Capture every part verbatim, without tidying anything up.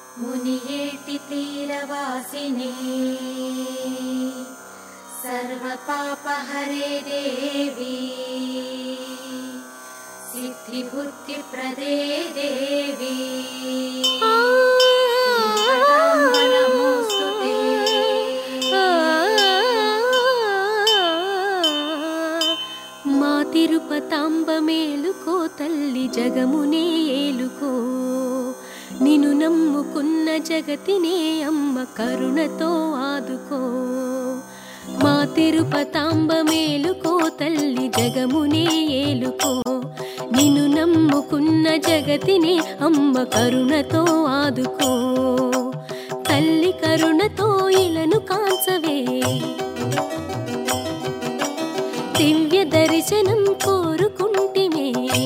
मुनियेति तीरवासिने सर्वपापहरे देवी सिद्धिबुद्धिप्रदे देवी नमोस्तुते। మా తిరుపతాంబ మేలుకో తల్లి జగమునే ఏలుకో, నిన్ను నమ్ముకున్న జగతినే అమ్మ కరుణతో ఆదుకో. మా తిరుపతాంబ మేలుకో తల్లి జగమునే ఏలుకో, నిన్ను నమ్ముకున్న జగతినే అమ్మ కరుణతో ఆదుకో. తల్లి కరుణతో ఇలను కాంచవే, దివ్య దర్శనం కోరుకుంటిమే.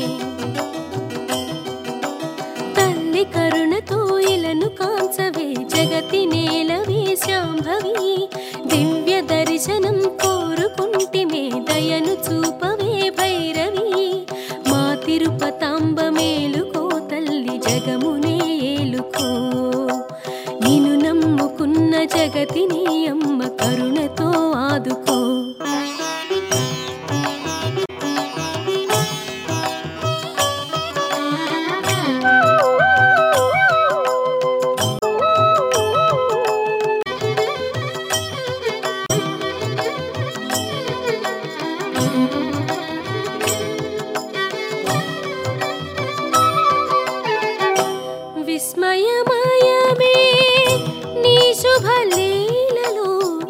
తల్లి కరుణతో ఇలను కాంచవే, జగతి నేలవే శాంభవి. దివ్య దర్శనం కోరుకుంటిమే, దయను చూపవే భైరవి. మా తిరుపతాంబ మేలుకో తల్లి జగమునే ఏలుకో, నిన్ను నమ్ముకున్న జగతిని అమ్మ కరుణతో ఆదుకో. విస్మయమయమే నీ శుభలీలలో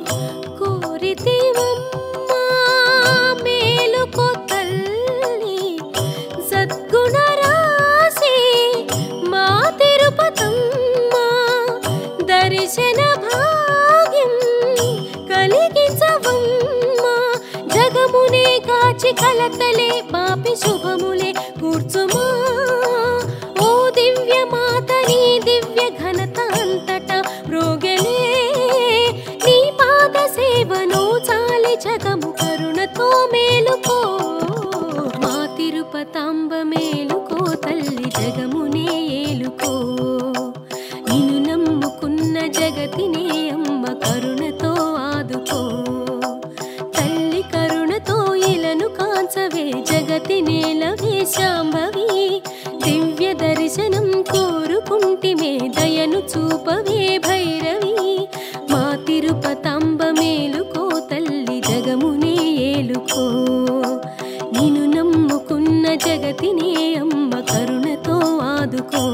కోరితివమ్మా మేలుకో తల్లి. సద్గుణ రాశి మా తిరుపతమ్మ, దర్శన భాగ్యం కలిగించవమ్మా. జగమునే కాచి కలతలే పాపి శుభములే కూర్చుమా. ఓ దివ్య మాత నీ దివ్య ఘనత అంతటా రోగలే, నీ పాద సేవను చాలి జగము కరుణతో మేలుకో. మా తిరుపతాంబ మేలుకో తల్లి జగమునే ఏలుకో, నిన్ను నమ్ముకున్న జగతినే అమ్మ కరుణతో ఆదుకో. తల్లి కరుణతో ఇలను కాంచవే, జగతి నేలవే శాంభవి. దివ్య దర్శనం కోరుకుంటిమే, దయను చూపవే భైరవి. మా తిరుపతాంబ మేలుకో తల్లి జగమునే ఏలుకో, నిన్ను నమ్ముకున్న జగతినే అమ్మ కరుణతో ఆదుకో.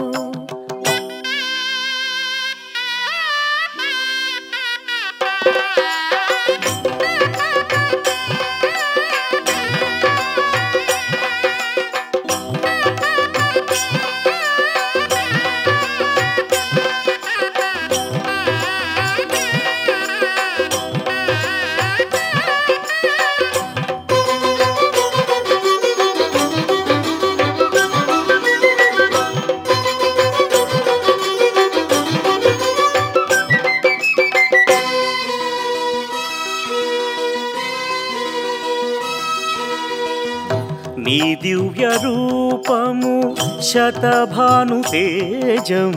నీ దివ్య రూపము శతభాను తేజం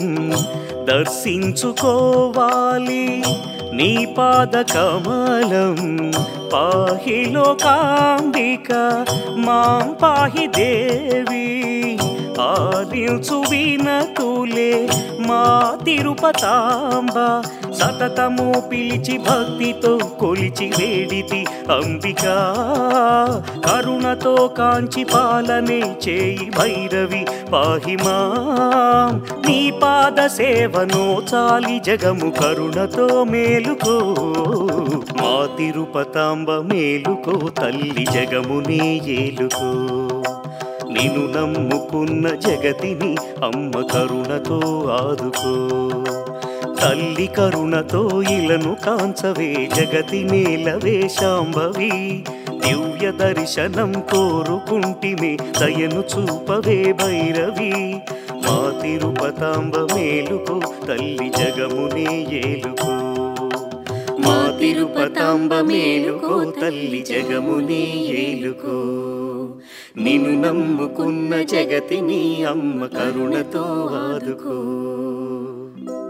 దర్శించుకోవాలి. నీ పాద కమలం పాహి లోకాంబిక మాం పాహి దేవి. ఆదించు వినతులే మా తిరుపతాంబ, సతతము పిలిచి భక్తితో కొలిచి వేడితి అంబికా. కరుణతో కాంచి పాలనే చేయి భైరవి పాహి మాం. నీ పాద సేవనో చాలి జగము కరుణతో మేలుకో. మా తిరుపతాంబ మేలుకో తల్లి జగమునే ఏలుకో, నిన్ను నమ్ముకున్న జగతిని అమ్మ కరుణతో ఆదుకో. తల్లి కరుణతో ఇలను కాంచవే, జగతి నేలవే శాంభవి. దివ్య దర్శనం కోరుకుంటిమే, దయను చూపవే భైరవి. మా తిరుపతాంబ మేలుకో తల్లి జగమునే ఏలుకో. మా తిరుపతాంబ మేలుకో తల్లి జగమునే ఏలుకో. నిన్ను నమ్ముకున్న జగతిని అమ్మ కరుణతో ఆదుకో.